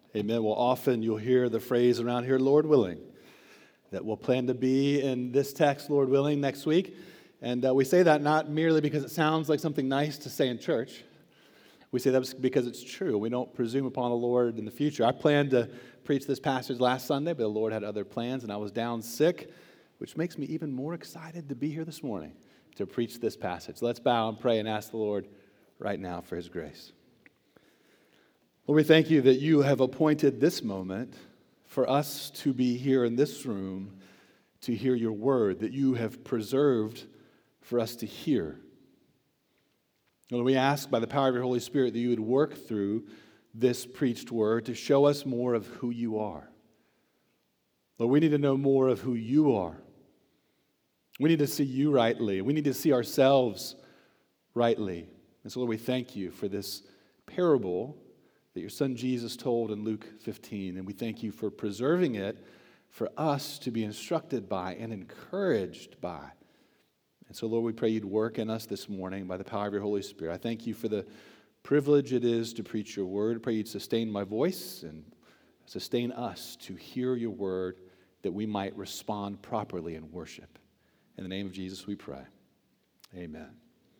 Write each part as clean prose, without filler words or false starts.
Amen. Well, often you'll hear the phrase around here, Lord willing, that we'll plan to be in this text, Lord willing, next week. And we say that not merely because it sounds like something nice to say in church. We say that because it's true. We don't presume upon the Lord in the future. I planned to preach this passage last Sunday, but the Lord had other plans, and I was down sick, which makes me even more excited to be here this morning to preach this passage. Let's bow and pray and ask the Lord right now for His grace. Lord, we thank you that you have appointed this moment for us to be here in this room to hear your word, that you have preserved for us to hear. Lord, we ask by the power of your Holy Spirit that you would work through this preached word to show us more of who you are. Lord, we need to know more of who you are. We need to see you rightly. We need to see ourselves rightly. And so, Lord, we thank you for this parable that your son Jesus told in Luke 15, and we thank you for preserving it for us to be instructed by and encouraged by. And so, Lord, we pray you'd work in us this morning by the power of your Holy Spirit. I thank you for the privilege it is to preach your word. I pray you'd sustain my voice and sustain us to hear your word that we might respond properly in worship. In the name of Jesus we pray. Amen.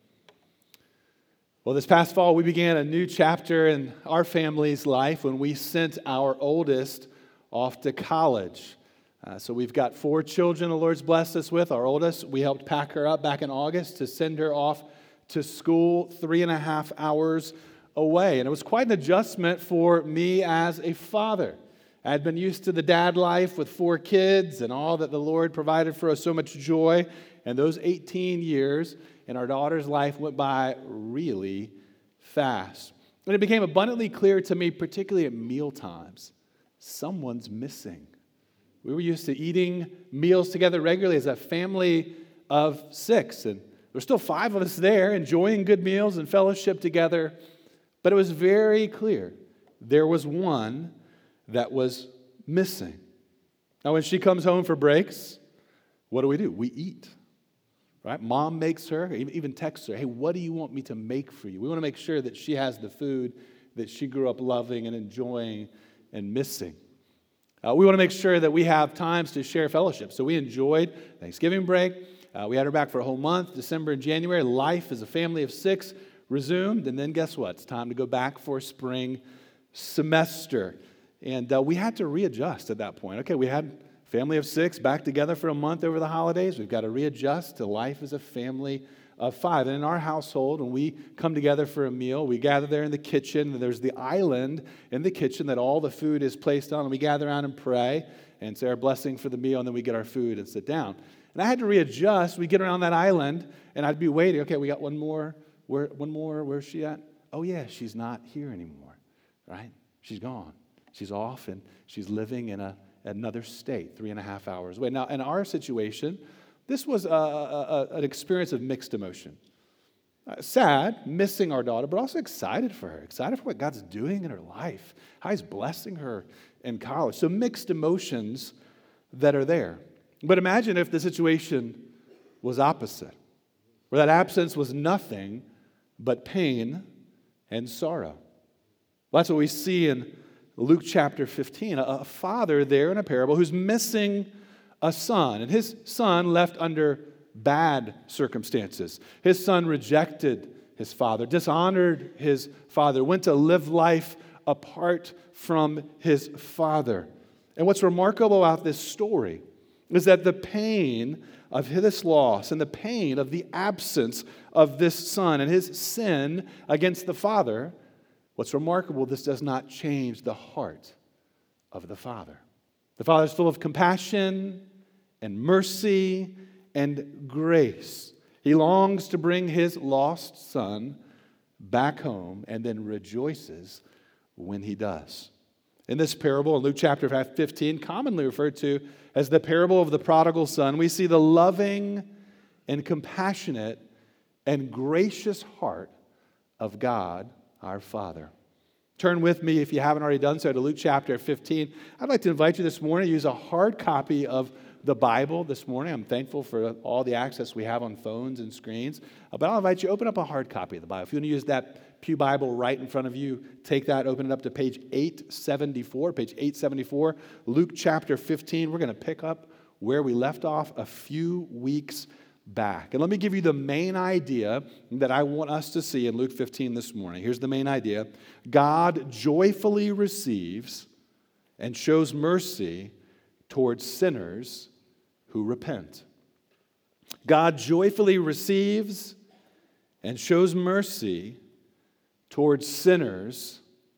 Well, this past fall, we began a new chapter in our family's life when we sent our oldest off to college. So we've got 4 children the Lord's blessed us with. Our oldest, we helped pack her up back in August to send her off to school 3.5 hours away. And it was quite an adjustment for me as a father. I had been used to the dad life with 4 kids and all that the Lord provided for us, so much joy. And those 18 years in our daughter's life went by really fast. And it became abundantly clear to me, particularly at meal times, someone's missing. We were used to eating meals together regularly as a family of 6. And there's still 5 of us there enjoying good meals and fellowship together. But it was very clear there was one that was missing. Now, when she comes home for breaks, what do? We eat. Right? Mom makes her, even texts her, hey, what do you want me to make for you? We want to make sure that she has the food that she grew up loving and enjoying and missing. We want to make sure that we have times to share fellowship. So we enjoyed Thanksgiving break. We had her back for a whole month, December and January. Life as a family of 6 resumed. And then guess what? It's time to go back for spring semester. And we had to readjust at that point. Okay, we had family of 6 back together for a month over the holidays. We've got to readjust to life as a family of 5. And in our household, when we come together for a meal, we gather there in the kitchen. There's the island in the kitchen that all the food is placed on. And we gather around and pray and say our blessing for the meal. And then we get our food and sit down. And I had to readjust. We get around that island, and I'd be waiting. Okay, we got one more. Where's she at? Oh, yeah, she's not here anymore, right? She's gone. She's off, and she's living in another state, 3.5 hours away. Now, in our situation, this was an experience of mixed emotion. Sad, missing our daughter, but also excited for her, excited for what God's doing in her life, how He's blessing her in college. So mixed emotions that are there. But imagine if the situation was opposite, where that absence was nothing but pain and sorrow. Well, that's what we see in Luke chapter 15, a father there in a parable who's missing a son, and his son left under bad circumstances. His son rejected his father, dishonored his father, went to live life apart from his father. And what's remarkable about this story is that the pain of this loss and the pain of the absence of this son and his sin against the father, what's remarkable, this does not change the heart of the Father. The Father is full of compassion and mercy and grace. He longs to bring his lost son back home and then rejoices when he does. In this parable, in Luke chapter 15, commonly referred to as the parable of the prodigal son, we see the loving and compassionate and gracious heart of God our Father. Turn with me, if you haven't already done so, to Luke chapter 15. I'd like to invite you this morning to use a hard copy of the Bible this morning. I'm thankful for all the access we have on phones and screens. But I'll invite you to open up a hard copy of the Bible. If you want to use that Pew Bible right in front of you, take that, open it up to page 874. Page 874, Luke chapter 15. We're going to pick up where we left off a few weeks back. And let me give you the main idea that I want us to see in Luke 15 this morning. Here's the main idea. God joyfully receives and shows mercy towards sinners who repent. God joyfully receives and shows mercy towards sinners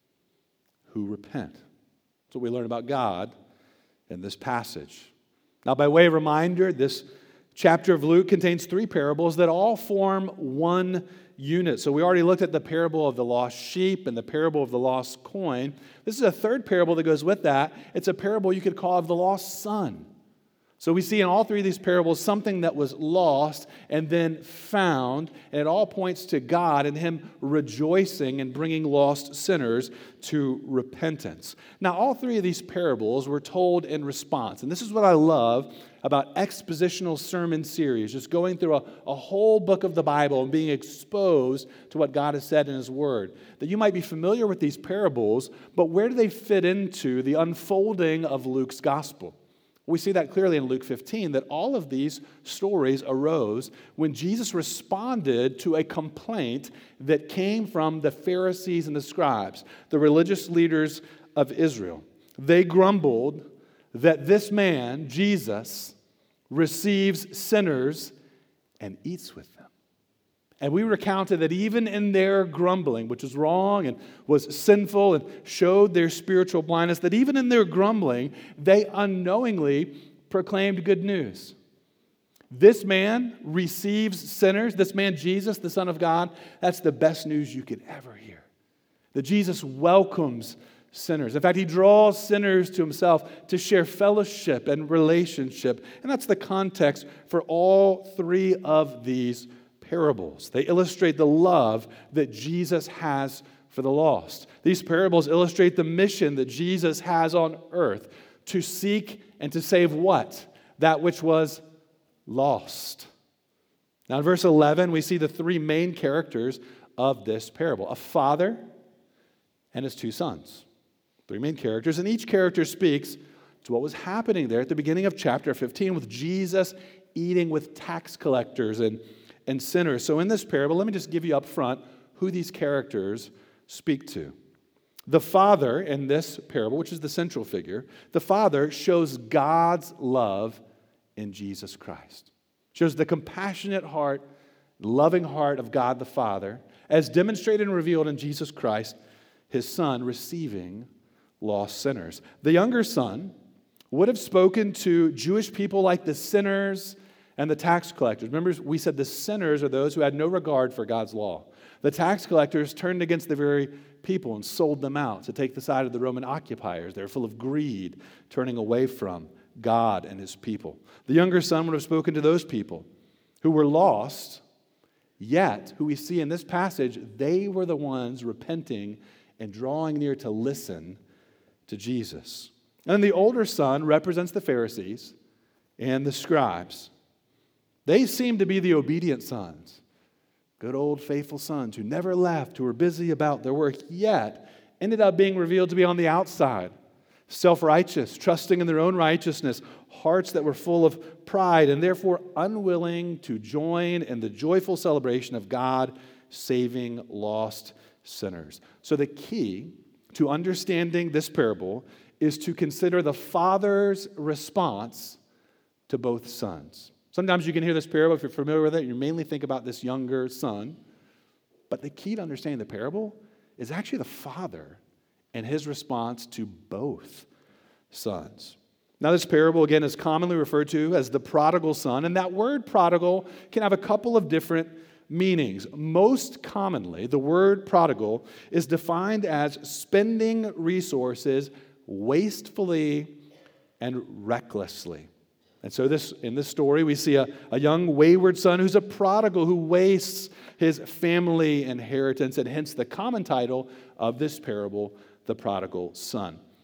who repent. That's what we learn about God in this passage. Now, by way of reminder, this chapter of Luke contains 3 parables that all form one unit. So we already looked at the parable of the lost sheep and the parable of the lost coin. This is a third parable that goes with that. It's a parable you could call of the lost son. So we see in all 3 of these parables something that was lost and then found, and it all points to God and Him rejoicing and bringing lost sinners to repentance. Now, all 3 of these parables were told in response, and this is what I love about expositional sermon series, just going through a whole book of the Bible and being exposed to what God has said in His Word. That you might be familiar with these parables, but where do they fit into the unfolding of Luke's gospel? We see that clearly in Luke 15, that all of these stories arose when Jesus responded to a complaint that came from the Pharisees and the scribes, the religious leaders of Israel. They grumbled that this man, Jesus, receives sinners and eats with them. And we recounted that even in their grumbling, which was wrong and was sinful and showed their spiritual blindness, that even in their grumbling, they unknowingly proclaimed good news. This man receives sinners. This man, Jesus, the Son of God, that's the best news you could ever hear. That Jesus welcomes sinners. In fact, He draws sinners to Himself to share fellowship and relationship. And that's the context for all 3 of these parables. They illustrate the love that Jesus has for the lost. These parables illustrate the mission that Jesus has on earth to seek and to save what? That which was lost. Now in verse 11, we see the 3 main characters of this parable. A father and his 2 sons. 3 main characters, and each character speaks to what was happening there at the beginning of chapter 15 with Jesus eating with tax collectors and sinners. So in this parable, let me just give you up front who these characters speak to. The father in this parable, which is the central figure, the father shows God's love in Jesus Christ. Shows the compassionate heart, loving heart of God the Father, as demonstrated and revealed in Jesus Christ, His Son, receiving lost sinners. The younger son would have spoken to Jewish people like the sinners and the tax collectors. Remember, we said the sinners are those who had no regard for God's law. The tax collectors turned against the very people and sold them out to take the side of the Roman occupiers. They were full of greed, turning away from God and His people. The younger son would have spoken to those people who were lost, yet, who we see in this passage, they were the ones repenting and drawing near to listen to Jesus. And the older son represents the Pharisees and the scribes. They seem to be the obedient sons, good old faithful sons who never left, who were busy about their work, yet ended up being revealed to be on the outside, self-righteous, trusting in their own righteousness, hearts that were full of pride, and therefore unwilling to join in the joyful celebration of God saving lost sinners. So the key to understanding this parable is to consider the father's response to both sons. Sometimes you can hear this parable, if you're familiar with it, you mainly think about this younger son. But the key to understanding the parable is actually the father and his response to both sons. Now, this parable, again, is commonly referred to as the prodigal son. And that word prodigal can have a couple of different meanings. Most commonly, the word prodigal is defined as spending resources wastefully and recklessly. And so in this story, we see a young wayward son who's a prodigal who wastes his family inheritance, and hence the common title of this parable, the prodigal son.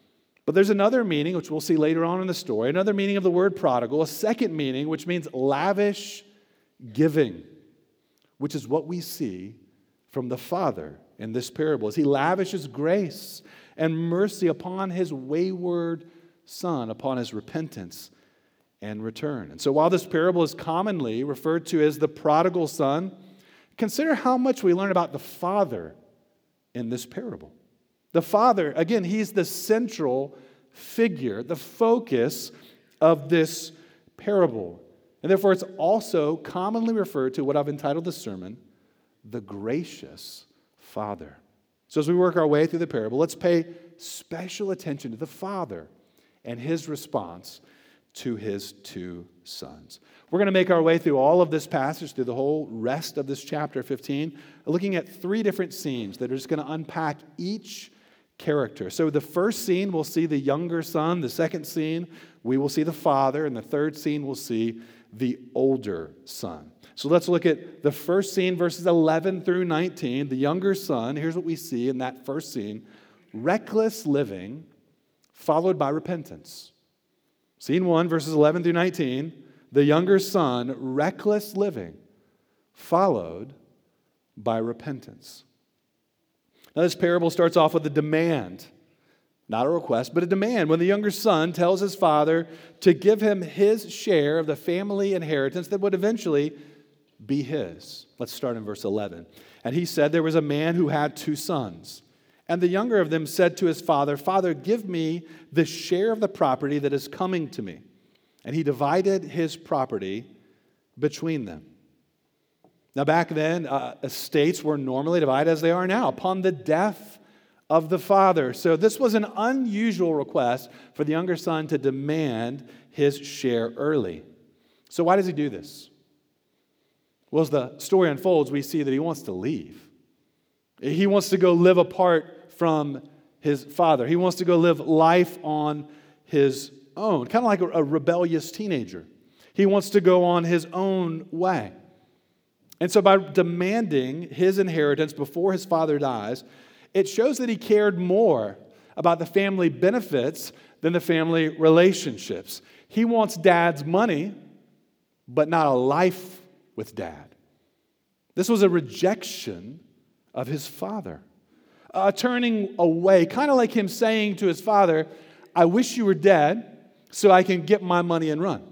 But there's another meaning, which we'll see later on in the story, another meaning of the word prodigal, a second meaning, which means lavish giving, which is what we see from the Father in this parable, as he lavishes grace and mercy upon his wayward son, upon his repentance and return. And so while this parable is commonly referred to as the prodigal son, consider how much we learn about the Father in this parable. The Father, again, he's the central figure, the focus of this parable. And therefore, it's also commonly referred to, what I've entitled the sermon, the gracious Father. So as we work our way through the parable, let's pay special attention to the Father and his response to his two sons. We're going to make our way through all of this passage, through the whole rest of this chapter 15, looking at three different scenes that are just going to unpack each character. So the first scene, we'll see the younger son. The second scene, we will see the father. And the third scene, we'll see the older son. So let's look at the first scene, verses 11 through 19. The younger son, here's what we see in that first scene: reckless living followed by repentance. Scene 1, verses 11 through 19, the younger son, reckless living followed by repentance. Now, this parable starts off with a demand, not a request, but a demand. When the younger son tells his father to give him his share of the family inheritance that would eventually be his. Let's start in verse 11. And he said, there was a man who had two sons. And the younger of them said to his father, Father, give me the share of the property that is coming to me. And he divided his property between them. Now, back then, estates were normally divided as they are now, upon the death of the father. So this was an unusual request for the younger son to demand his share early. So why does he do this? Well, as the story unfolds, we see that he wants to leave. He wants to go live apart from his father. He wants to go live life on his own, kind of like a rebellious teenager. He wants to go on his own way. And so by demanding his inheritance before his father dies, it shows that he cared more about the family benefits than the family relationships. He wants dad's money, but not a life with dad. This was a rejection of his father. Turning away, kind of like him saying to his father, I wish you were dead so I can get my money and run.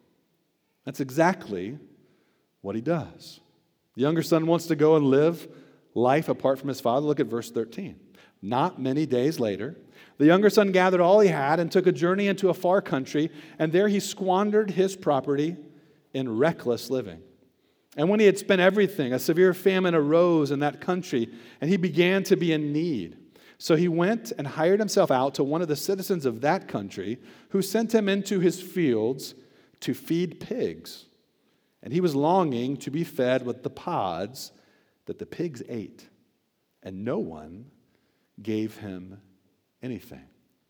That's exactly what he does. The younger son wants to go and live life apart from his father. Look at verse 13. Not many days later, the younger son gathered all he had and took a journey into a far country, and there he squandered his property in reckless living. And when he had spent everything, a severe famine arose in that country, and he began to be in need. So he went and hired himself out to one of the citizens of that country, who sent him into his fields to feed pigs. And he was longing to be fed with the pods that the pigs ate, and no one gave him anything.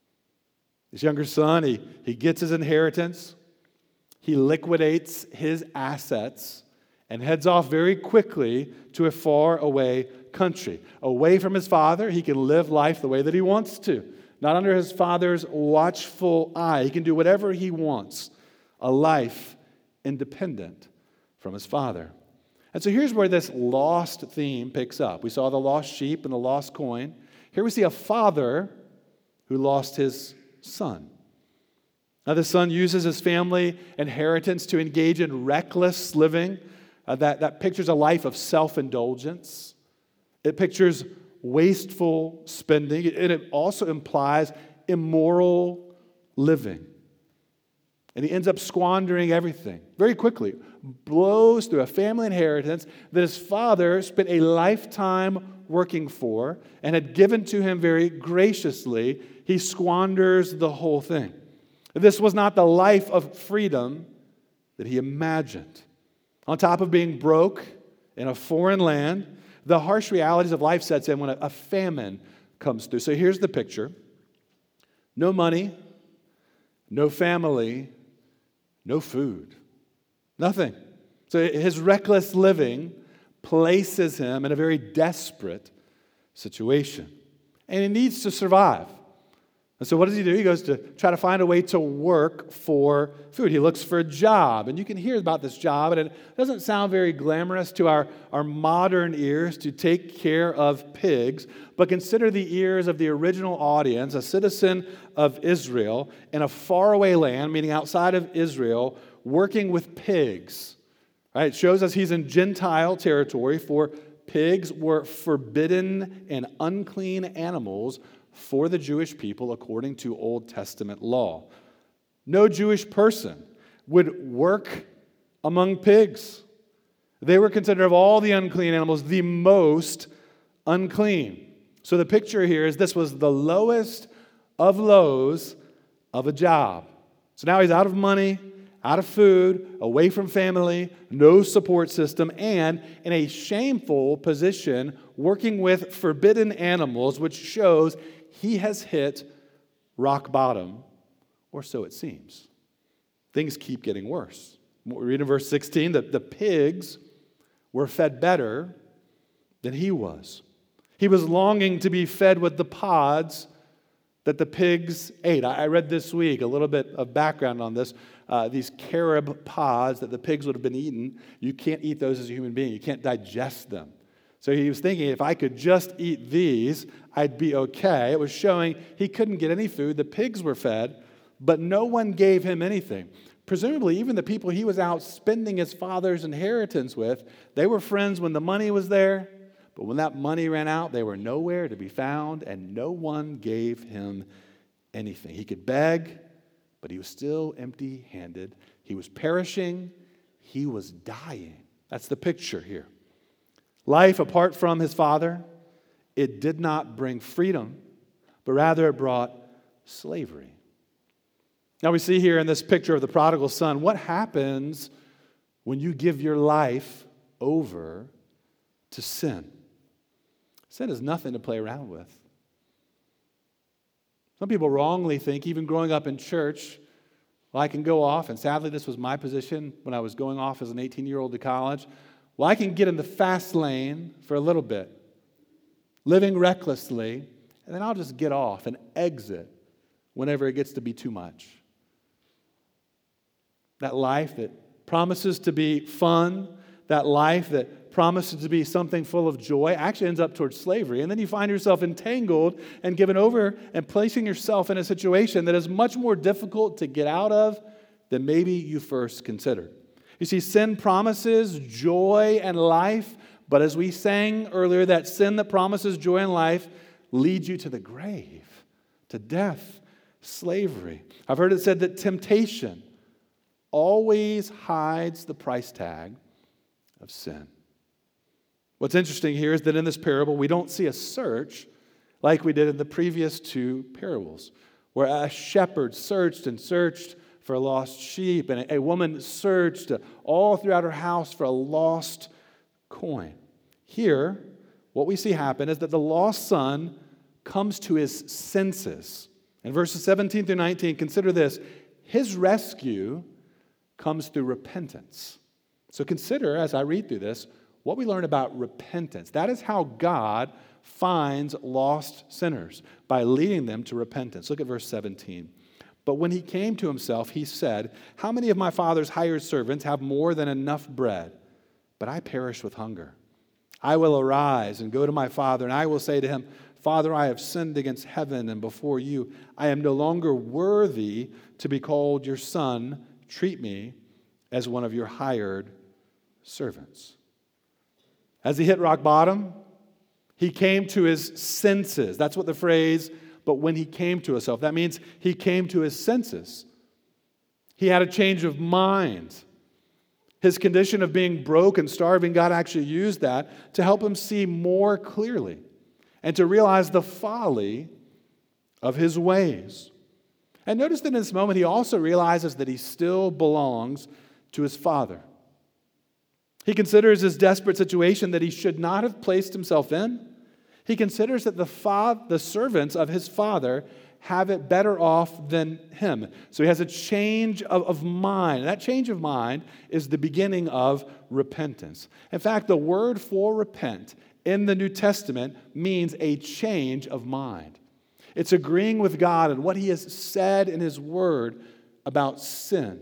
This younger son, he gets his inheritance, he liquidates his assets, and heads off very quickly to a far away country. Away from his father, he can live life the way that he wants to, not under his father's watchful eye. He can do whatever he wants, a life independent from his father. And so here's where this lost theme picks up. We saw the lost sheep and the lost coin. Here we see a father who lost his son. Now the son uses his family inheritance to engage in reckless living. That pictures a life of self-indulgence. It pictures wasteful spending. And it also implies immoral living. And he ends up squandering everything very quickly. Blows through a family inheritance that his father spent a lifetime working for and had given to him very graciously. He squanders the whole thing. This was not the life of freedom that he imagined. On top of being broke in a foreign land, the harsh realities of life sets in when a famine comes through. So here's the picture. No money, no family, no food, nothing. So his reckless living places him in a very desperate situation. And he needs to survive. And so what does he do? He goes to try to find a way to work for food. He looks for a job. And you can hear about this job, and it doesn't sound very glamorous to our modern ears to take care of pigs. But consider the ears of the original audience, a citizen of Israel in a faraway land, meaning outside of Israel, working with pigs. Right? It shows us he's in Gentile territory, for pigs were forbidden and unclean animals for the Jewish people according to Old Testament law. No Jewish person would work among pigs. They were considered, of all the unclean animals, the most unclean. So the picture here is this was the lowest of lows of a job. So now he's out of money, out of food, away from family, no support system, and in a shameful position working with forbidden animals, which shows he has hit rock bottom, or so it seems. Things keep getting worse. We read in verse 16 that the pigs were fed better than he was. He was longing to be fed with the pods that the pigs ate. I read this week a little bit of background on this. These carob pods that the pigs would have been eating, you can't eat those as a human being. You can't digest them. So he was thinking, if I could just eat these, I'd be okay. It was showing he couldn't get any food. The pigs were fed, but no one gave him anything. Presumably, even the people he was out spending his father's inheritance with, they were friends when the money was there, but when that money ran out, they were nowhere to be found, and no one gave him anything. He could beg, but he was still empty-handed. He was perishing. He was dying. That's the picture here. Life apart from his father, it did not bring freedom, but rather it brought slavery. Now we see here in this picture of the prodigal son, what happens when you give your life over to sin? Sin is nothing to play around with. Some people wrongly think, even growing up in church, well, I can go off, and sadly this was my position when I was going off as an 18-year-old to college. Well, I can get in the fast lane for a little bit, living recklessly, and then I'll just get off and exit whenever it gets to be too much. That life that promises to be fun, that life that promises to be something full of joy, actually ends up towards slavery. And then you find yourself entangled and given over and placing yourself in a situation that is much more difficult to get out of than maybe you first considered. You see, sin promises joy and life, but as we sang earlier, that sin that promises joy and life leads you to the grave, to death, slavery. I've heard it said that temptation always hides the price tag of sin. What's interesting here is that in this parable, we don't see a search like we did in the previous two parables, where a shepherd searched and searched for a lost sheep, and a woman searched all throughout her house for a lost coin. Here, what we see happen is that the lost son comes to his senses. In verses 17 through 19, consider this. His rescue comes through repentance. So consider, as I read through this, what we learn about repentance. That is how God finds lost sinners, by leading them to repentance. Look at verse 17. But when he came to himself, he said, "How many of my father's hired servants have more than enough bread? But I perish with hunger. I will arise and go to my father, and I will say to him, Father, I have sinned against heaven and before you. I am no longer worthy to be called your son. Treat me as one of your hired servants." As he hit rock bottom, he came to his senses. That's what the phrase, but when he came to himself, that means he came to his senses. He had a change of mind. His condition of being broke and starving, God actually used that to help him see more clearly and to realize the folly of his ways. And notice that in this moment, he also realizes that he still belongs to his father. He considers his desperate situation that he should not have placed himself in. He considers that the servants of his father have it better off than him. So he has a change of mind. And that change of mind is the beginning of repentance. In fact, the word for repent in the New Testament means a change of mind. It's agreeing with God and what He has said in His Word about sin.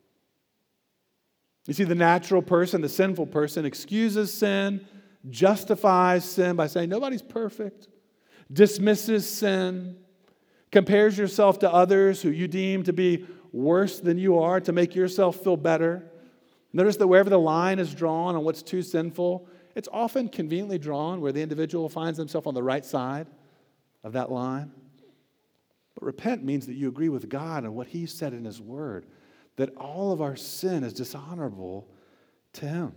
You see, the natural person, the sinful person, excuses sin, justifies sin by saying nobody's perfect, dismisses sin, compares yourself to others who you deem to be worse than you are to make yourself feel better. Notice that wherever the line is drawn on what's too sinful, it's often conveniently drawn where the individual finds himself on the right side of that line. But repent means that you agree with God and what He said in His Word, that all of our sin is dishonorable to Him.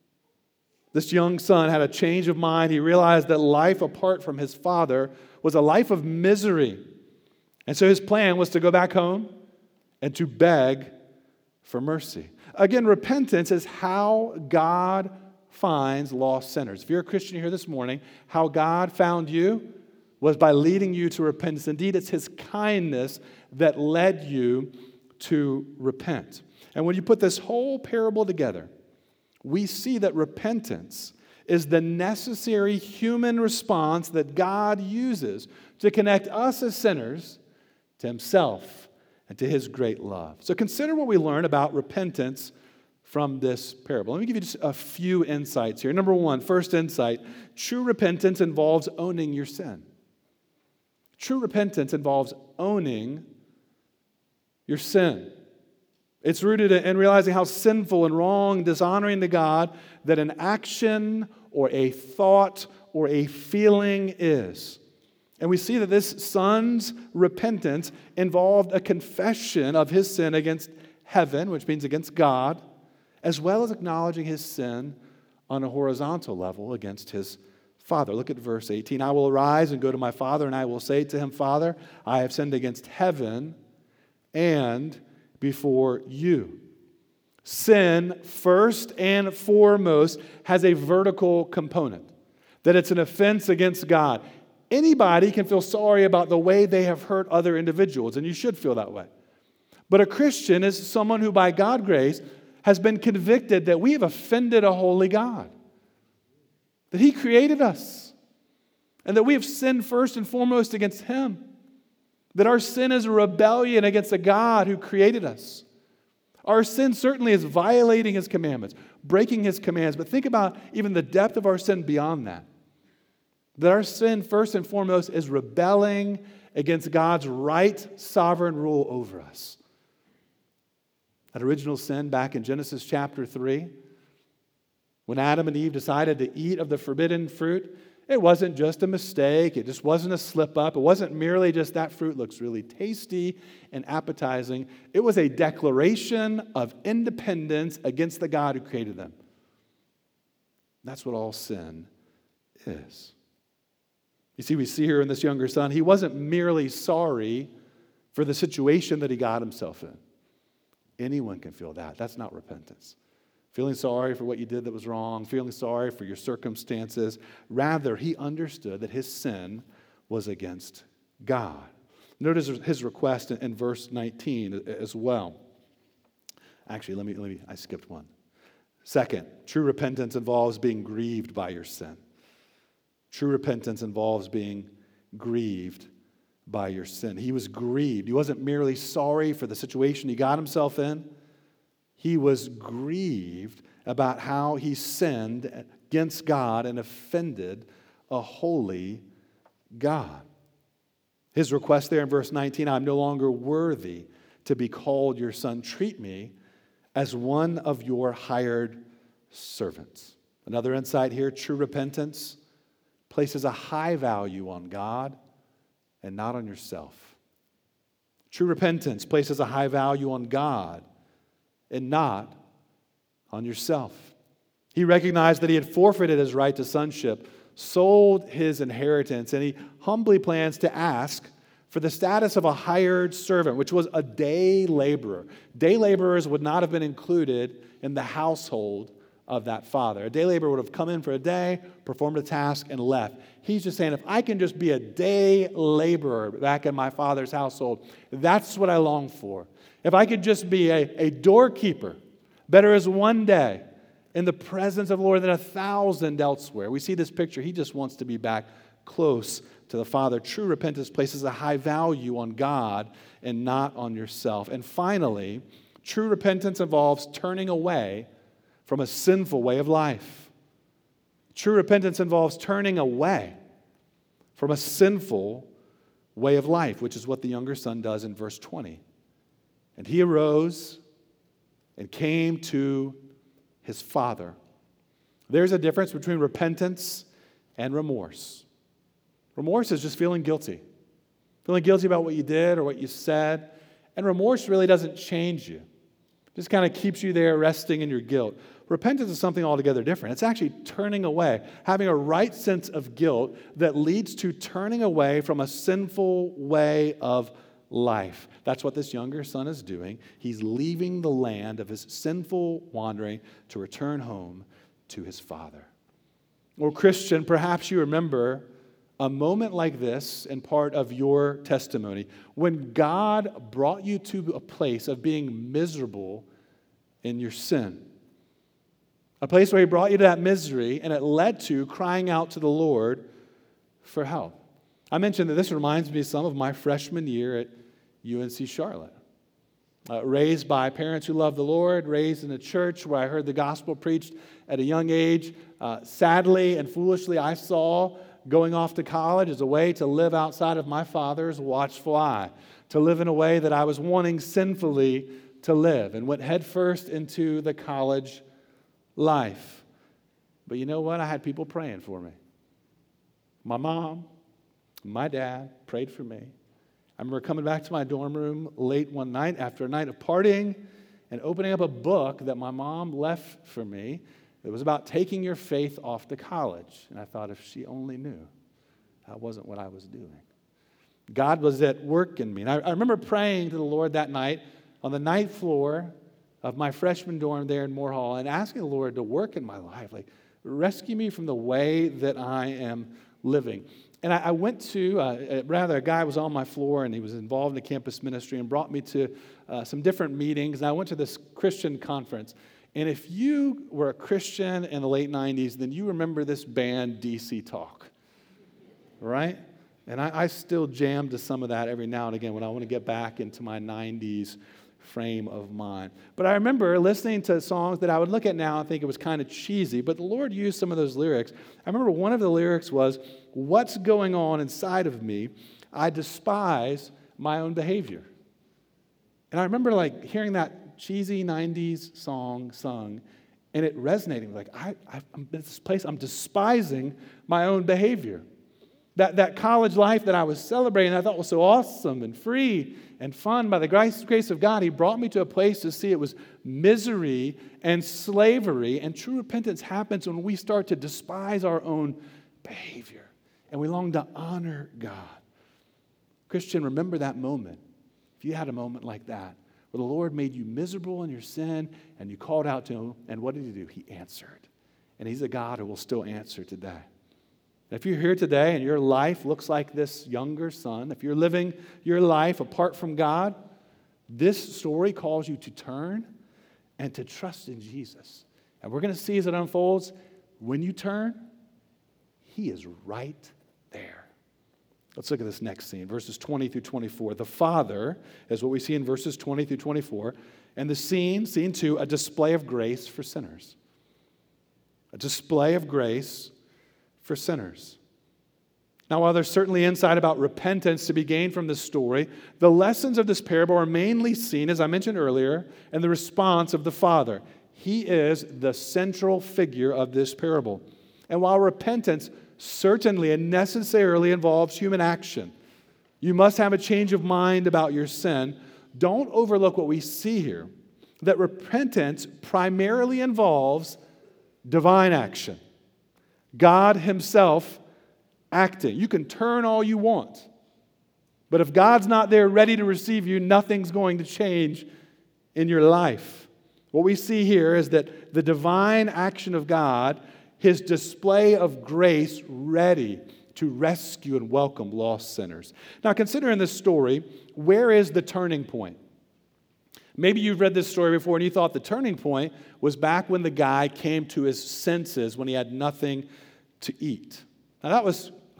This young son had a change of mind. He realized that life apart from his father was a life of misery. And so his plan was to go back home and to beg for mercy. Again, repentance is how God finds lost sinners. If you're a Christian here this morning, how God found you was by leading you to repentance. Indeed, it's His kindness that led you to repent. And when you put this whole parable together, we see that repentance is the necessary human response that God uses to connect us as sinners to Himself and to His great love. So consider what we learn about repentance from this parable. Let me give you just a few insights here. Number one, first insight, true repentance involves owning your sin. True repentance involves owning your sin. It's rooted in realizing how sinful and wrong, dishonoring to God, that an action or a thought or a feeling is. And we see that this son's repentance involved a confession of his sin against heaven, which means against God, as well as acknowledging his sin on a horizontal level against his father. Look at verse 18. I will arise and go to my father, and I will say to him, Father, I have sinned against heaven and before you. Sin, first and foremost, has a vertical component, that it's an offense against God. Anybody can feel sorry about the way they have hurt other individuals, and you should feel that way. But a Christian is someone who, by God's grace, has been convicted that we have offended a holy God, that He created us, and that we have sinned first and foremost against Him, that our sin is a rebellion against the God who created us. Our sin certainly is violating His commandments, breaking His commands, but think about even the depth of our sin beyond that. That our sin, first and foremost, is rebelling against God's right sovereign rule over us. That original sin back in Genesis chapter 3, when Adam and Eve decided to eat of the forbidden fruit, it wasn't just a mistake. It just wasn't a slip up. It wasn't merely just that fruit looks really tasty and appetizing. It was a declaration of independence against the God who created them. That's what all sin is. You see, we see here in this younger son, he wasn't merely sorry for the situation that he got himself in. Anyone can feel that. That's not repentance. Feeling sorry for what you did that was wrong, feeling sorry for your circumstances. Rather, he understood that his sin was against God. Notice his request in verse 19 as well. Actually, I skipped one. Second, true repentance involves being grieved by your sin. True repentance involves being grieved by your sin. He was grieved. He wasn't merely sorry for the situation he got himself in. He was grieved about how he sinned against God and offended a holy God. His request there in verse 19, I'm no longer worthy to be called your son. Treat me as one of your hired servants. Another insight here, true repentance places a high value on God and not on yourself. True repentance places a high value on God and not on yourself. He recognized that he had forfeited his right to sonship, sold his inheritance, and he humbly plans to ask for the status of a hired servant, which was a day laborer. Day laborers would not have been included in the household of that father. A day laborer would have come in for a day, performed a task, and left. He's just saying, if I can just be a day laborer back in my father's household, that's what I long for. If I could just be a doorkeeper, better is one day in the presence of the Lord than 1,000 elsewhere. We see this picture. He just wants to be back close to the Father. True repentance places a high value on God and not on yourself. And finally, true repentance involves turning away from a sinful way of life. True repentance involves turning away from a sinful way of life, which is what the younger son does in verse 20. And he arose and came to his father. There's a difference between repentance and remorse. Remorse is just feeling guilty. Feeling guilty about what you did or what you said. And remorse really doesn't change you. It just kind of keeps you there resting in your guilt. Repentance is something altogether different. It's actually turning away, having a right sense of guilt that leads to turning away from a sinful way of life. That's what this younger son is doing. He's leaving the land of his sinful wandering to return home to his father. Well, Christian, perhaps you remember a moment like this in part of your testimony when God brought you to a place of being miserable in your sin. A place where he brought you to that misery and it led to crying out to the Lord for help. I mentioned that this reminds me of some of my freshman year at UNC Charlotte. Raised by parents who love the Lord, raised in a church where I heard the gospel preached at a young age. Sadly and foolishly, I saw going off to college as a way to live outside of my father's watchful eye, to live in a way that I was wanting sinfully to live, and went headfirst into the college life. But you know what? I had people praying for me. My mom, my dad prayed for me. I remember coming back to my dorm room late one night after a night of partying and opening up a book that my mom left for me. It was about taking your faith off to college. And I thought, if she only knew, that wasn't what I was doing. God was at work in me. And I remember praying to the Lord that night on the ninth floor of my freshman dorm there in Moore Hall and asking the Lord to work in my life, like rescue me from the way that I am living. And I went to, a guy was on my floor and he was involved in the campus ministry and brought me to some different meetings. And I went to this Christian conference. And if you were a Christian in the late 90s, then you remember this band DC Talk, right? And I still jam to some of that every now and again when I want to get back into my 90s frame of mind. But I remember listening to songs that I would look at now and think it was kind of cheesy, but the Lord used some of those lyrics. I remember one of the lyrics was, "What's going on inside of me? I despise my own behavior." And I remember like hearing that cheesy 90s song sung, and it resonating like, I'm in this place, I'm despising my own behavior. That college life that I was celebrating, I thought was so awesome and free and fun. By the grace of God, he brought me to a place to see it was misery and slavery. And true repentance happens when we start to despise our own behavior and we long to honor God. Christian, remember that moment. If you had a moment like that, where the Lord made you miserable in your sin and you called out to him, and what did he do? He answered. And he's a God who will still answer today. If you're here today and your life looks like this younger son, if you're living your life apart from God, this story calls you to turn and to trust in Jesus. And we're going to see as it unfolds, when you turn, he is right there. Let's look at this next scene, verses 20 through 24. The Father is what we see in verses 20 through 24. And the scene 2, a display of grace for sinners. A display of grace for sinners. Now, while there's certainly insight about repentance to be gained from this story, the lessons of this parable are mainly seen, as I mentioned earlier, in the response of the Father. He is the central figure of this parable. And while repentance certainly and necessarily involves human action, you must have a change of mind about your sin. Don't overlook what we see here, that repentance primarily involves divine action. God himself acting. You can turn all you want, but if God's not there ready to receive you, nothing's going to change in your life. What we see here is that the divine action of God, his display of grace ready to rescue and welcome lost sinners. Now consider in this story, where is the turning point? Maybe you've read this story before and you thought the turning point was back when the guy came to his senses when he had nothing to eat. Now that was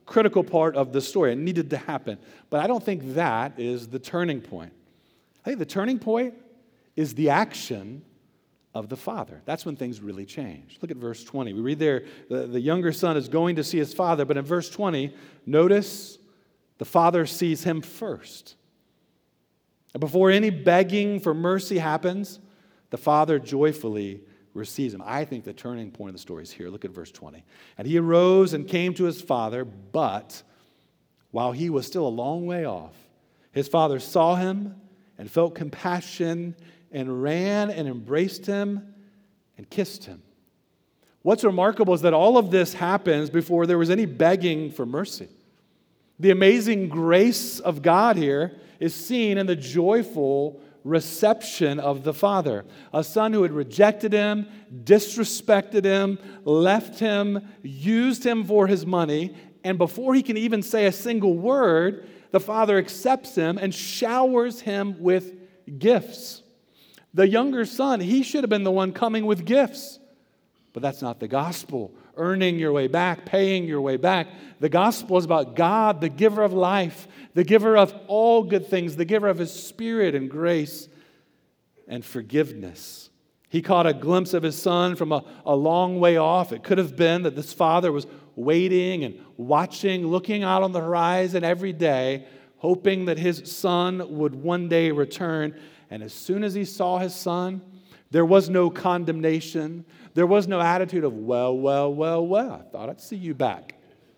critical part of the story. It needed to happen. But I don't think that is the turning point. I think the turning point is the action of the father. That's when things really change. Look at verse 20. We read there, the younger son is going to see his father, but in verse 20, notice the father sees him first. And before any begging for mercy happens, the father joyfully receives him. I think the turning point of the story is here. Look at verse 20. And he arose and came to his father, but while he was still a long way off, his father saw him and felt compassion and ran and embraced him and kissed him. What's remarkable is that all of this happens before there was any begging for mercy. The amazing grace of God here is seen in the joyful reception of the father. A son who had rejected him, disrespected him, left him, used him for his money, and before he can even say a single word, the father accepts him and showers him with gifts. The younger son, he should have been the one coming with gifts. But that's not the gospel. Earning your way back, paying your way back. The gospel is about God, the giver of life, the giver of all good things, the giver of his spirit and grace and forgiveness. He caught a glimpse of his son from a long way off. It could have been that this father was waiting and watching, looking out on the horizon every day, hoping that his son would one day return. And as soon as he saw his son, there was no condemnation. There was no attitude of, well, I thought I'd see you back.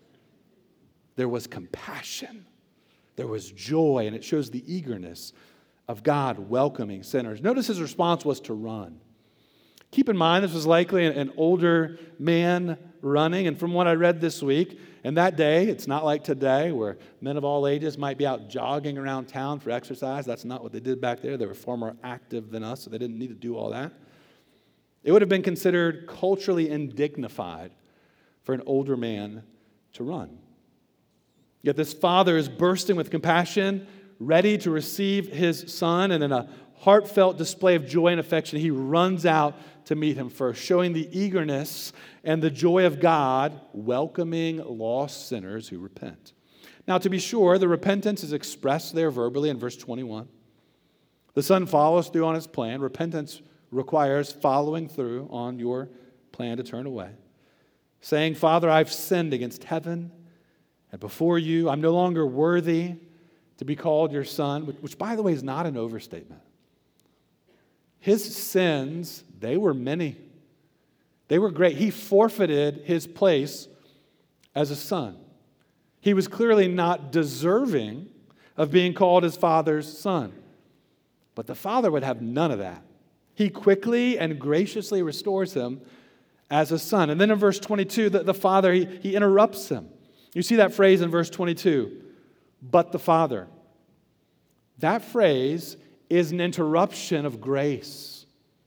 There was compassion. There was joy, and it shows the eagerness of God welcoming sinners. Notice his response was to run. Keep in mind, this was likely an older man running, and from what I read this week, in that day, it's not like today where men of all ages might be out jogging around town for exercise. That's not what they did back there. They were far more active than us, so they didn't need to do all that. It would have been considered culturally indignified for an older man to run. Yet this father is bursting with compassion, ready to receive his son, and in a heartfelt display of joy and affection, he runs out to meet him first, showing the eagerness and the joy of God welcoming lost sinners who repent. Now, to be sure, the repentance is expressed there verbally in verse 21. The son follows through on his plan. Repentance requires following through on your plan to turn away, saying, Father, I've sinned against heaven and before you. I'm no longer worthy to be called your son, which by the way is not an overstatement. His sins, they were many. They were great. He forfeited his place as a son. He was clearly not deserving of being called his father's son. But the father would have none of that. He quickly and graciously restores him as a son. And then in verse 22, the father, he interrupts him. You see that phrase in verse 22, but the father. That phrase is an interruption of grace.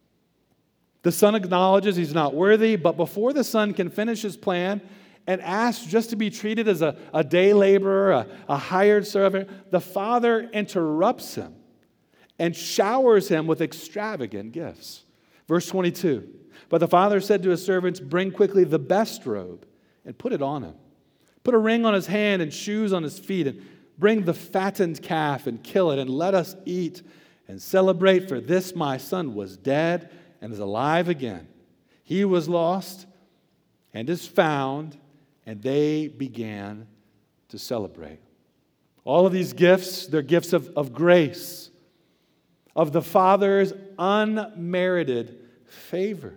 The son acknowledges he's not worthy, but before the son can finish his plan and asks just to be treated as a day laborer, a hired servant, the father interrupts him and showers him with extravagant gifts. Verse 22, but the father said to his servants, bring quickly the best robe and put it on him. Put a ring on his hand and shoes on his feet, and bring the fattened calf and kill it, and let us eat and celebrate, for this my son was dead and is alive again. He was lost and is found, and they began to celebrate. All of these gifts, they're gifts of grace, of the Father's unmerited favor.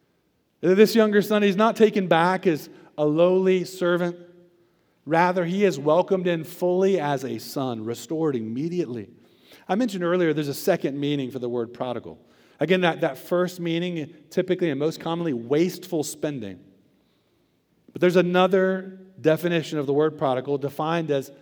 This younger son, he's not taken back as a lowly servant. Rather, he is welcomed in fully as a son, restored immediately. I mentioned earlier there's a second meaning for the word prodigal. Again, that first meaning, typically and most commonly, wasteful spending. But there's another definition of the word prodigal defined as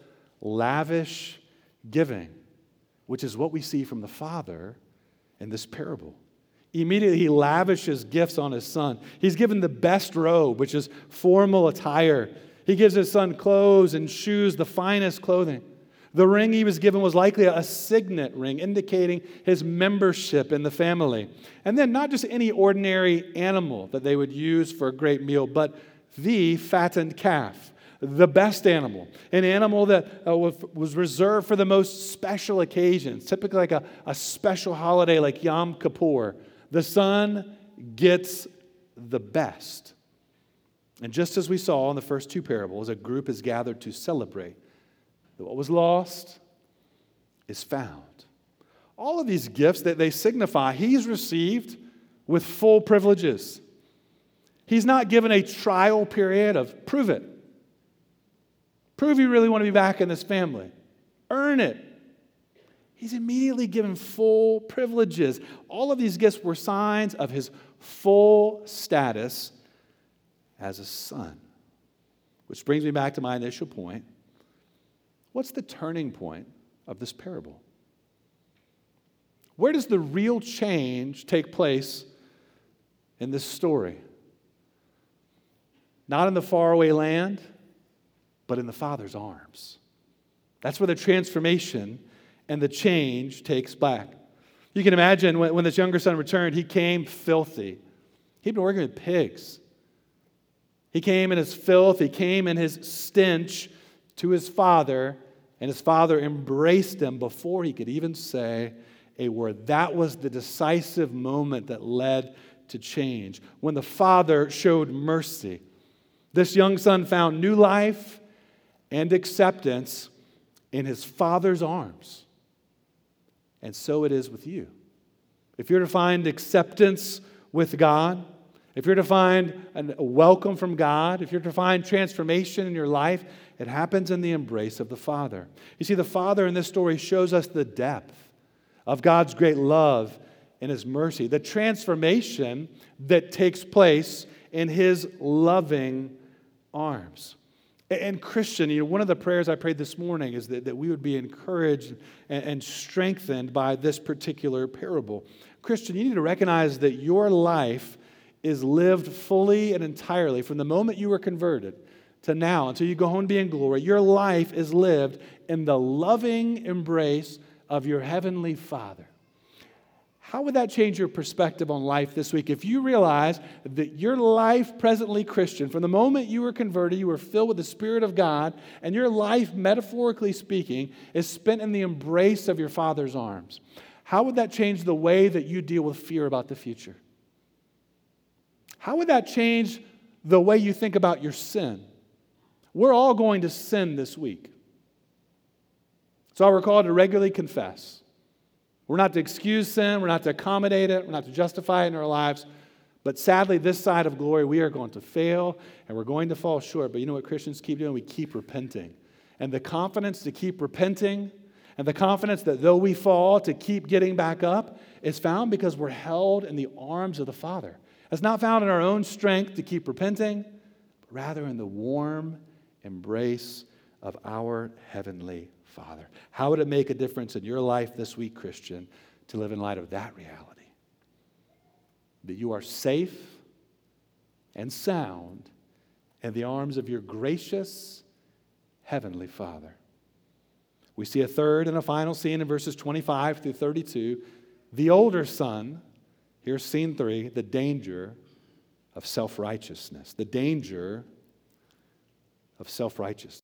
lavish giving, which is what we see from the father in this parable. Immediately, he lavishes gifts on his son. He's given the best robe, which is formal attire. He gives his son clothes and shoes, the finest clothing. The ring he was given was likely a signet ring, indicating his membership in the family. And then not just any ordinary animal that they would use for a great meal, but the fattened calf, the best animal, an animal that was reserved for the most special occasions, typically like a special holiday like Yom Kippur. The son gets the best. And just as we saw in the first two parables, a group is gathered to celebrate that what was lost is found. All of these gifts that they signify, he's received with full privileges. He's not given a trial period of prove it. Prove you really want to be back in this family. Earn it. He's immediately given full privileges. All of these gifts were signs of his full status as a son. Which brings me back to my initial point. What's the turning point of this parable? Where does the real change take place in this story? Not in the faraway land, but in the Father's arms. That's where the transformation and the change takes back. You can imagine when this younger son returned, he came filthy. He'd been working with pigs. He came in his filth, he came in his stench to his father, and his father embraced him before he could even say a word. That was the decisive moment that led to change. When the father showed mercy, this young son found new life and acceptance in his father's arms. And so it is with you. If you're to find acceptance with God, if you're to find a welcome from God, if you're to find transformation in your life, it happens in the embrace of the Father. You see, the Father in this story shows us the depth of God's great love and His mercy, the transformation that takes place in His loving arms. And Christian, one of the prayers I prayed this morning is that we would be encouraged and strengthened by this particular parable. Christian, you need to recognize that your life is lived fully and entirely from the moment you were converted to now until you go home and be in glory. Your life is lived in the loving embrace of your Heavenly Father. How would that change your perspective on life this week if you realize that your life presently, Christian, from the moment you were converted, you were filled with the Spirit of God, and your life, metaphorically speaking, is spent in the embrace of your Father's arms? How would that change the way that you deal with fear about the future? How would that change the way you think about your sin? We're all going to sin this week. So we're called to regularly confess. We're not to excuse sin, we're not to accommodate it, we're not to justify it in our lives. But sadly, this side of glory, we are going to fail and we're going to fall short. But you know what Christians keep doing? We keep repenting. And the confidence to keep repenting and the confidence that though we fall, to keep getting back up is found because we're held in the arms of the Father. It's not found in our own strength to keep repenting, but rather in the warm embrace of our Heavenly Father. How would it make a difference in your life this week, Christian, to live in light of that reality? That you are safe and sound in the arms of your gracious Heavenly Father. We see a third and a final scene in verses 25 through 32. The older son, here's scene 3, the danger of self-righteousness. The danger of self-righteousness.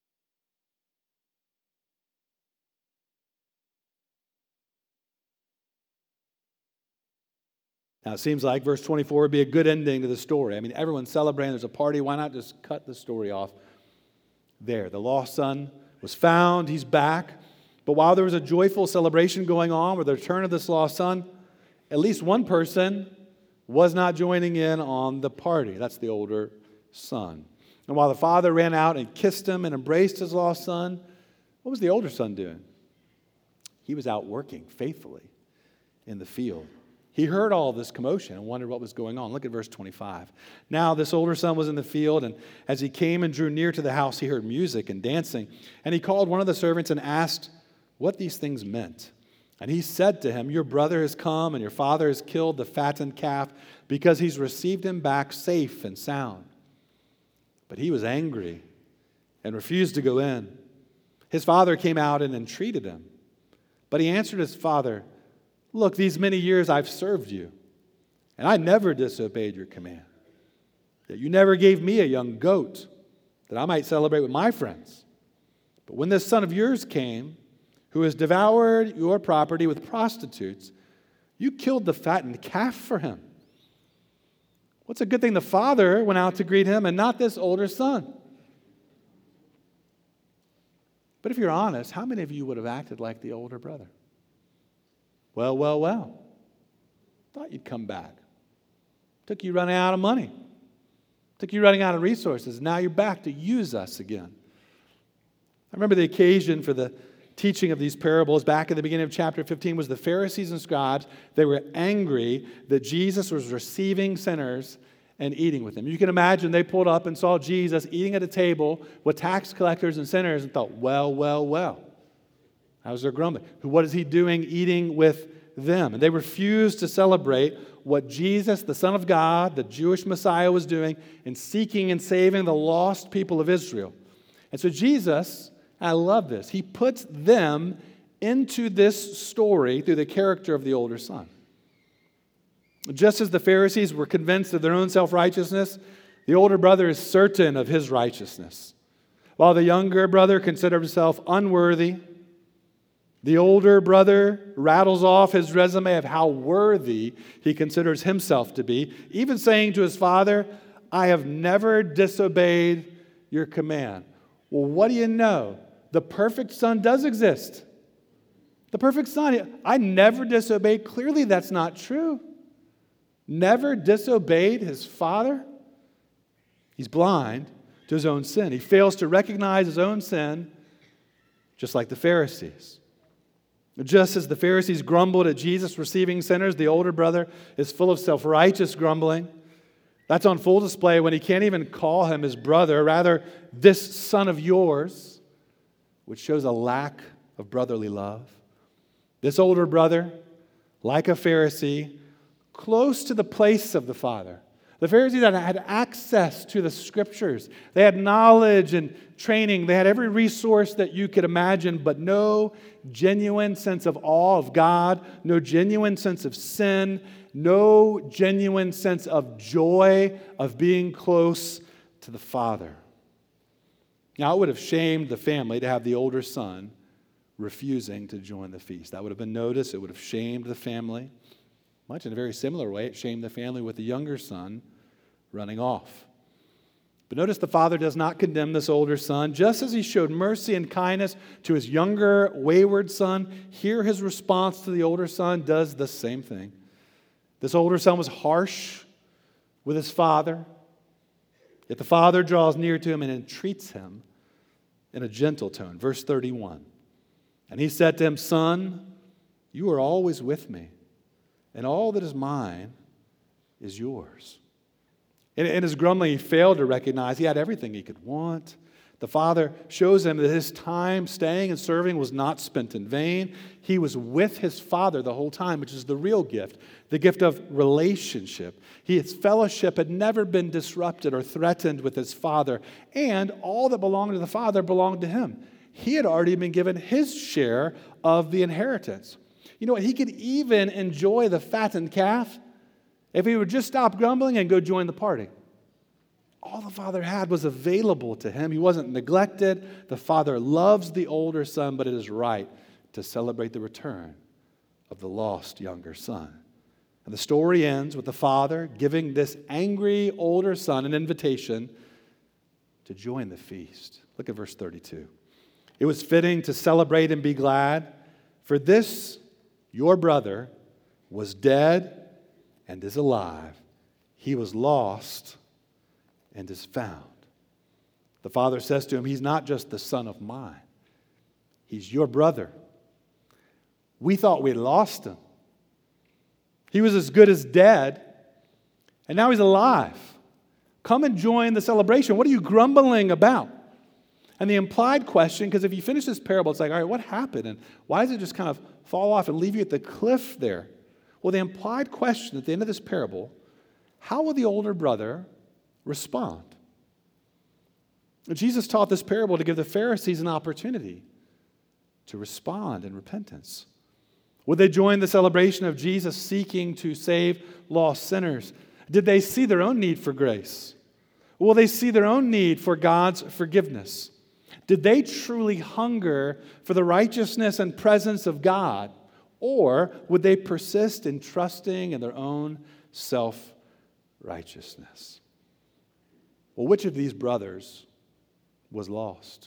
Now, it seems like verse 24 would be a good ending to the story. I mean, everyone's celebrating. There's a party. Why not just cut the story off there? The lost son was found. He's back. But while there was a joyful celebration going on with the return of this lost son, at least one person was not joining in on the party. That's the older son. And while the father ran out and kissed him and embraced his lost son, what was the older son doing? He was out working faithfully in the field. He heard all this commotion and wondered what was going on. Look at verse 25. Now this older son was in the field, and as he came and drew near to the house, he heard music and dancing. And he called one of the servants and asked what these things meant. And he said to him, your brother has come, and your father has killed the fattened calf, because he's received him back safe and sound. But he was angry and refused to go in. His father came out and entreated him. But he answered his father, look, these many years I've served you, and I never disobeyed your command. That you never gave me a young goat that I might celebrate with my friends. But when this son of yours came, who has devoured your property with prostitutes, you killed the fattened calf for him. What's a good thing the father went out to greet him and not this older son? But if you're honest, how many of you would have acted like the older brother? Well. Thought you'd come back. Took you running out of money. Took you running out of resources. Now you're back to use us again. I remember the occasion for the teaching of these parables back at the beginning of chapter 15 was the Pharisees and scribes. They were angry that Jesus was receiving sinners and eating with them. You can imagine they pulled up and saw Jesus eating at a table with tax collectors and sinners and thought, well. How's their grumbling? What is he doing eating with them? And they refused to celebrate what Jesus, the Son of God, the Jewish Messiah, was doing in seeking and saving the lost people of Israel. And so Jesus, I love this, he puts them into this story through the character of the older son. Just as the Pharisees were convinced of their own self-righteousness, the older brother is certain of his righteousness. While the younger brother considered himself unworthy, the older brother rattles off his resume of how worthy he considers himself to be, even saying to his father, I have never disobeyed your command. Well, what do you know? The perfect son does exist. The perfect son, I never disobeyed. Clearly, that's not true. Never disobeyed his father. He's blind to his own sin. He fails to recognize his own sin, just like the Pharisees. Just as the Pharisees grumbled at Jesus receiving sinners, the older brother is full of self-righteous grumbling. That's on full display when he can't even call him his brother, rather, this son of yours, which shows a lack of brotherly love. This older brother, like a Pharisee, close to the place of the Father. The Pharisees had access to the Scriptures. They had knowledge and training. They had every resource that you could imagine, but no genuine sense of awe of God, no genuine sense of sin, no genuine sense of joy of being close to the Father. Now, it would have shamed the family to have the older son refusing to join the feast. That would have been noticed. It would have shamed the family. Much in a very similar way, it shamed the family with the younger son running off. But notice the father does not condemn this older son. Just as he showed mercy and kindness to his younger, wayward son, here his response to the older son does the same thing. This older son was harsh with his father, yet the father draws near to him and entreats him in a gentle tone. Verse 31. And he said to him, Son, you are always with me, and all that is mine is yours. In his grumbling, he failed to recognize he had everything he could want. The father shows him that his time staying and serving was not spent in vain. He was with his father the whole time, which is the real gift, the gift of relationship. His fellowship had never been disrupted or threatened with his father, and all that belonged to the father belonged to him. He had already been given his share of the inheritance. You know what? He could even enjoy the fattened calf if he would just stop grumbling and go join the party. All the father had was available to him. He wasn't neglected. The father loves the older son, but it is right to celebrate the return of the lost younger son. And the story ends with the father giving this angry older son an invitation to join the feast. Look at verse 32. It was fitting to celebrate and be glad, for this, your brother, was dead and is alive. He was lost and is found. The father says to him, he's not just the son of mine. He's your brother. We thought we lost him. He was as good as dead, and now he's alive. Come and join the celebration. What are you grumbling about? And the implied question, because if you finish this parable, it's like, all right, what happened? And why does it just kind of fall off and leave you at the cliff there? Well, the implied question at the end of this parable, how will the older brother respond? Jesus taught this parable to give the Pharisees an opportunity to respond in repentance. Would they join the celebration of Jesus seeking to save lost sinners? Did they see their own need for grace? Will they see their own need for God's forgiveness? Did they truly hunger for the righteousness and presence of God? Or would they persist in trusting in their own self-righteousness? Well, which of these brothers was lost?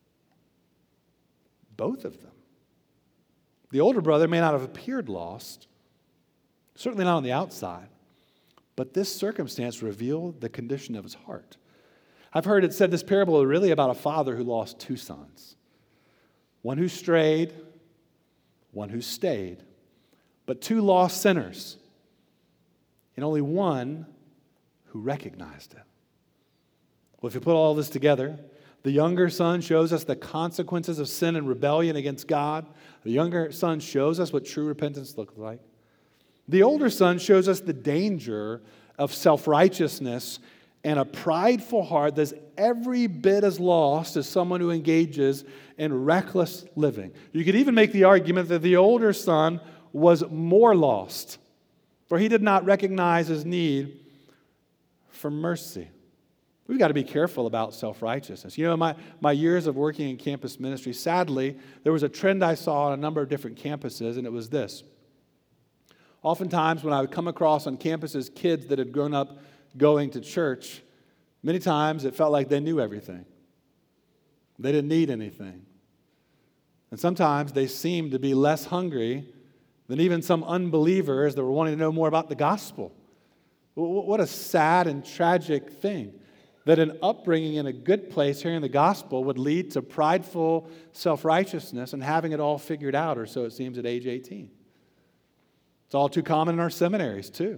Both of them. The older brother may not have appeared lost, certainly not on the outside, but this circumstance revealed the condition of his heart. I've heard it said this parable is really about a father who lost two sons. One who strayed, one who stayed, but two lost sinners, and only one who recognized it. Well, if you put all this together, the younger son shows us the consequences of sin and rebellion against God. The younger son shows us what true repentance looks like. The older son shows us the danger of self-righteousness and a prideful heart that's every bit as lost as someone who engages in reckless living. You could even make the argument that the older son was more lost, for he did not recognize his need for mercy. We've got to be careful about self-righteousness. You know, my years of working in campus ministry, sadly, there was a trend I saw on a number of different campuses, and it was this. Oftentimes, when I would come across on campuses kids that had grown up going to church, many times it felt like they knew everything. They didn't need anything. And sometimes they seemed to be less hungry than even some unbelievers that were wanting to know more about the gospel. What a sad and tragic thing that an upbringing in a good place hearing the gospel would lead to prideful self-righteousness and having it all figured out, or so it seems at age 18. It's all too common in our seminaries, too.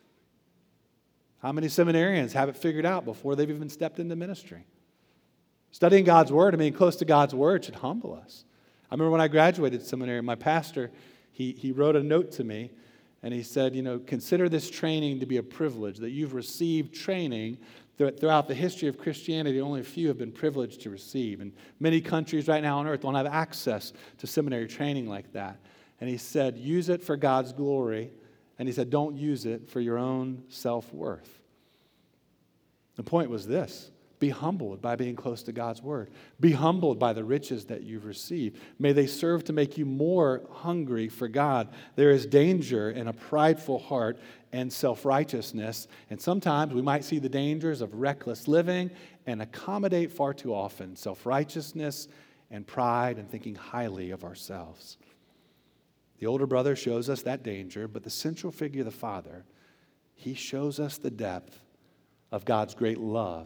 How many seminarians have it figured out before they've even stepped into ministry? Studying God's Word, being close to God's Word should humble us. I remember when I graduated seminary, my pastor, he wrote a note to me, and he said, consider this training to be a privilege, that you've received training throughout the history of Christianity. Only a few have been privileged to receive. And many countries right now on earth don't have access to seminary training like that. And he said, use it for God's glory. And he said, don't use it for your own self-worth. The point was this. Be humbled by being close to God's Word. Be humbled by the riches that you've received. May they serve to make you more hungry for God. There is danger in a prideful heart and self-righteousness. And sometimes we might see the dangers of reckless living and accommodate far too often self-righteousness and pride and thinking highly of ourselves. The older brother shows us that danger, but the central figure, the father, he shows us the depth of God's great love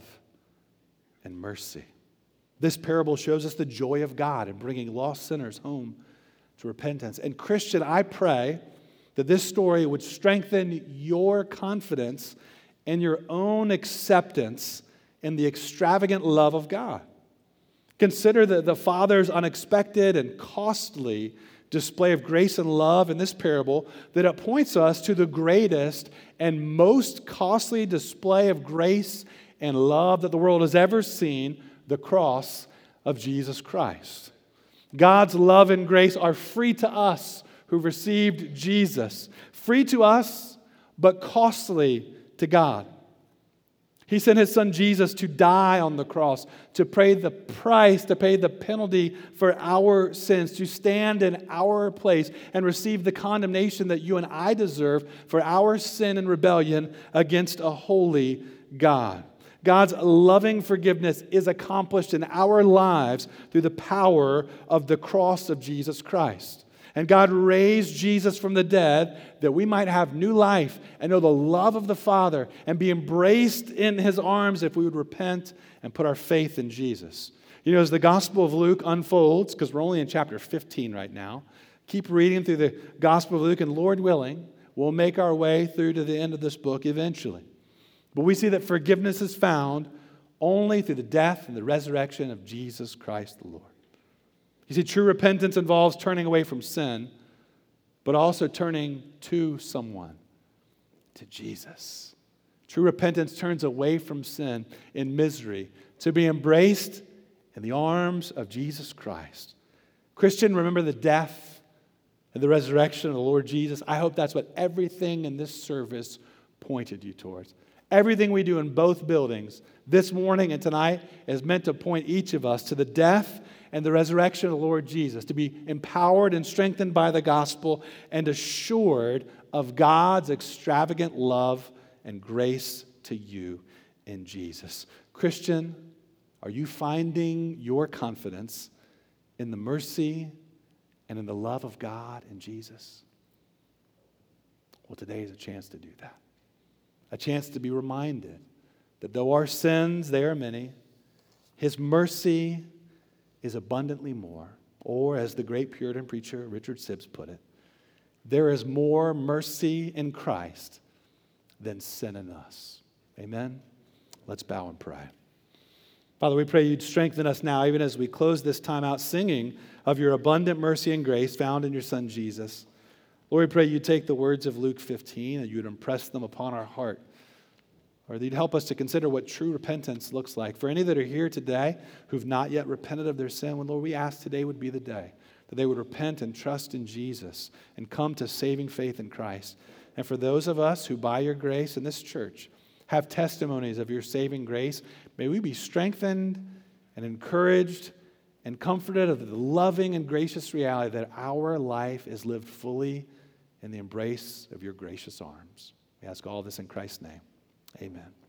and mercy. This parable shows us the joy of God in bringing lost sinners home to repentance. And Christian, I pray that this story would strengthen your confidence in your own acceptance in the extravagant love of God. Consider the Father's unexpected and costly display of grace and love in this parable, that it points us to the greatest and most costly display of grace and love that the world has ever seen, the cross of Jesus Christ. God's love and grace are free to us who received Jesus. Free to us, but costly to God. He sent His Son Jesus to die on the cross, to pay the price, to pay the penalty for our sins, to stand in our place and receive the condemnation that you and I deserve for our sin and rebellion against a holy God. God's loving forgiveness is accomplished in our lives through the power of the cross of Jesus Christ. And God raised Jesus from the dead that we might have new life and know the love of the Father and be embraced in His arms if we would repent and put our faith in Jesus. As the Gospel of Luke unfolds, because we're only in chapter 15 right now, keep reading through the Gospel of Luke, and Lord willing, we'll make our way through to the end of this book eventually. But we see that forgiveness is found only through the death and the resurrection of Jesus Christ the Lord. You see, true repentance involves turning away from sin, but also turning to someone, to Jesus. True repentance turns away from sin in misery to be embraced in the arms of Jesus Christ. Christian, remember the death and the resurrection of the Lord Jesus. I hope that's what everything in this service pointed you towards. Everything we do in both buildings this morning and tonight is meant to point each of us to the death and the resurrection of the Lord Jesus, to be empowered and strengthened by the gospel and assured of God's extravagant love and grace to you in Jesus. Christian, are you finding your confidence in the mercy and in the love of God in Jesus? Well, today is a chance to do that. A chance to be reminded that though our sins, they are many, His mercy is abundantly more. Or, as the great Puritan preacher Richard Sibbes put it, there is more mercy in Christ than sin in us. Amen? Let's bow and pray. Father, we pray you'd strengthen us now, even as we close this time out singing of your abundant mercy and grace found in your Son, Jesus. Lord, we pray you'd take the words of Luke 15 and you'd impress them upon our heart. Or that you'd help us to consider what true repentance looks like. For any that are here today who've not yet repented of their sin, well, Lord, we ask today would be the day that they would repent and trust in Jesus and come to saving faith in Christ. And for those of us who, by your grace in this church, have testimonies of your saving grace, may we be strengthened and encouraged and comforted of the loving and gracious reality that our life is lived fully in the embrace of your gracious arms. We ask all this in Christ's name. Amen.